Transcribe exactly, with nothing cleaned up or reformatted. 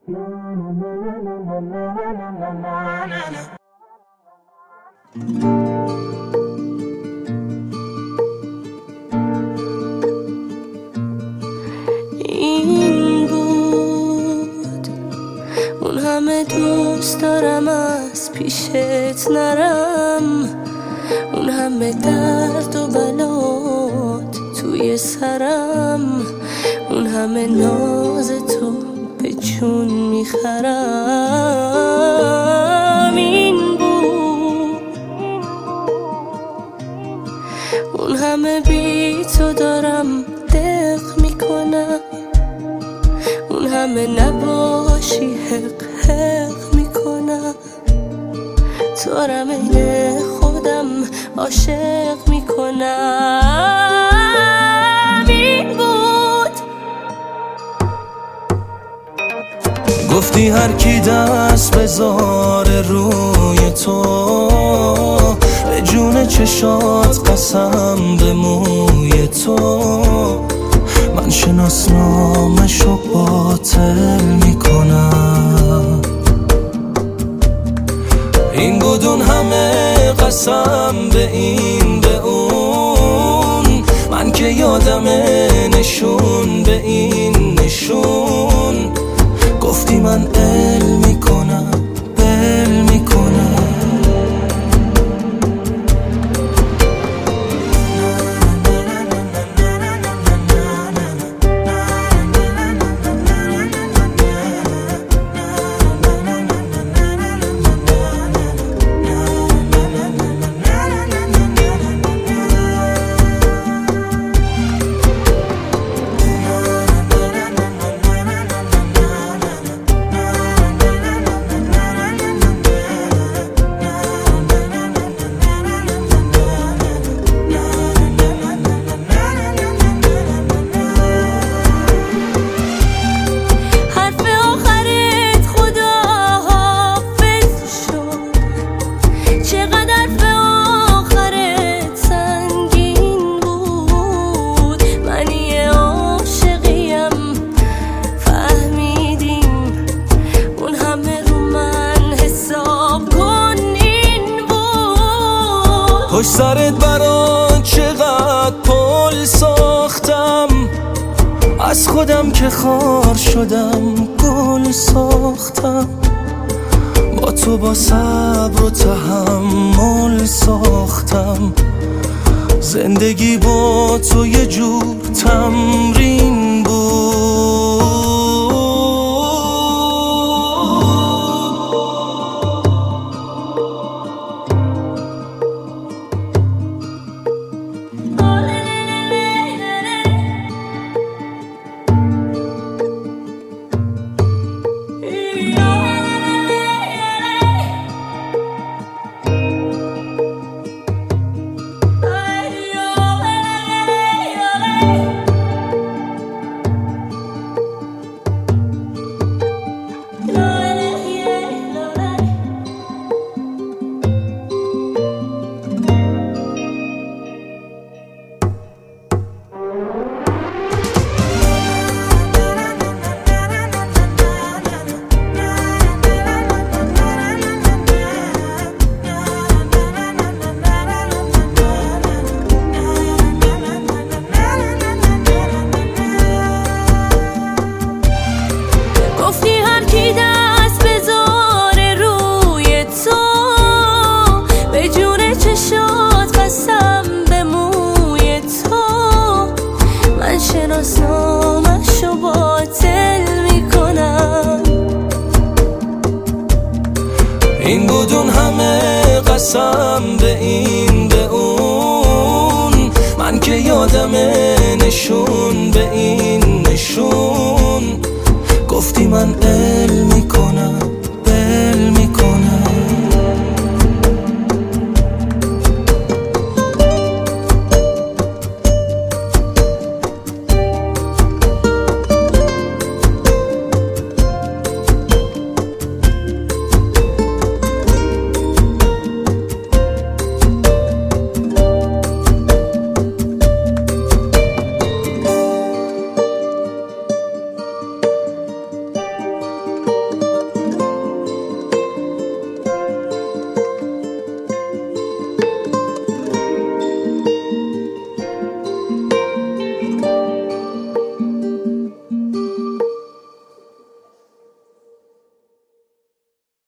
این بود اون همه دوست دارم از پیشت نرم، اون همه درد و بلات توی سرم، اون همه ناز تو به جون میخرم. این بود اون همه بی تو دارم دق میکنم، اون همه نباشی حق حق میکنم، تو رم این خودم عاشق میکنم. این بود گفتی هر کی دست بذاره روی تو، به جون چشات قسم به موی تو، من شناسنامه‌شو باطل میکنم. این بود اون همه قسم به این به اون، من که یادمه نشون به این نشون، گفتی من ال میکنم بل میکنم. پشت سرت برات چقدر پل ساختم، از خودم که خار شدم گل ساختم، با تو با صبر و تحمل ساختم، زندگی با تو یه جور تمرین بود. شناسنامه‌شو باطل میکنم. این بود اون همه قسم به این به اون، من که یادمه نشون به این نشون،